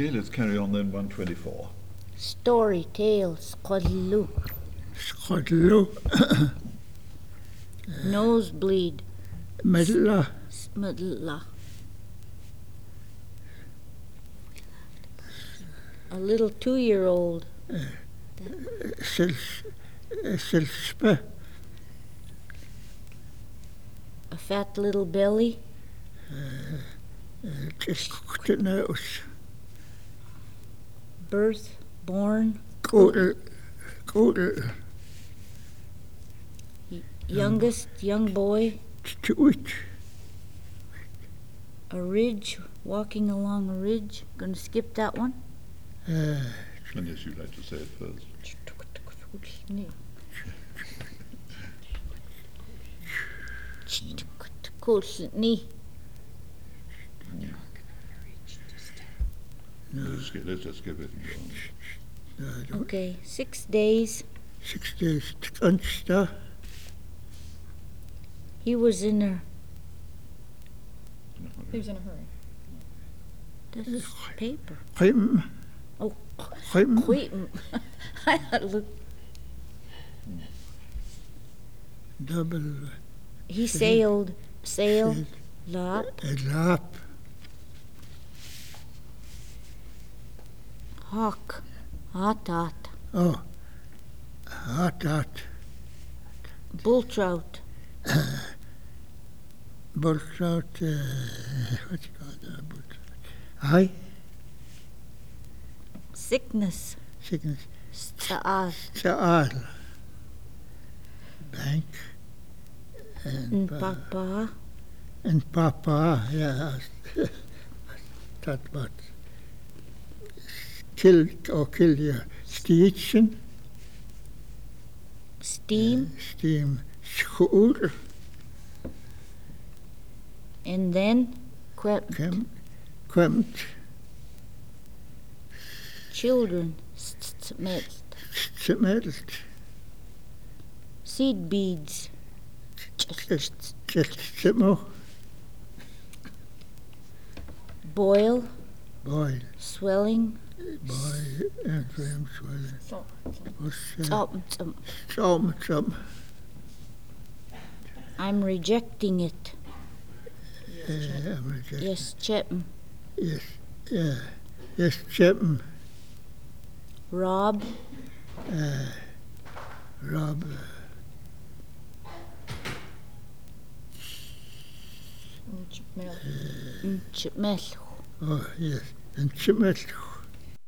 Let's carry on then, 124. Story tales, Skodlu. Nosebleed, Smidla. A little 2-year-old. Silspe. A fat little belly. Birth, born. Kodel. Youngest, young boy. Twitch. A ridge, walking along a ridge. Gonna skip that one. Unless you'd like to say it first. Let's just skip it and go on. Okay, 6 days. 6 days. Unsta. He was in a... He was in a hurry. That's paper. Quim. Oh, Quim. Quim. I look. Double. He sailed, lap, Lap. hawk, hot, Oh. Hot. bull trout, Bull trout. What you call that? Bull trout. Aye. sickness, Sickness. sa'al, Bank. And papa, and Papa, yeah. That what? Kill you. Steetchen. steam, Steam. School. and then Quemt. children, Smelt. seed beads, Simo. boil, Boy swelling, and frame swelling. Some. I'm rejecting it. Yes, Chapman. Yes, Chapman. Rob, Rob. Chapman. Oh, yes. And Chimel.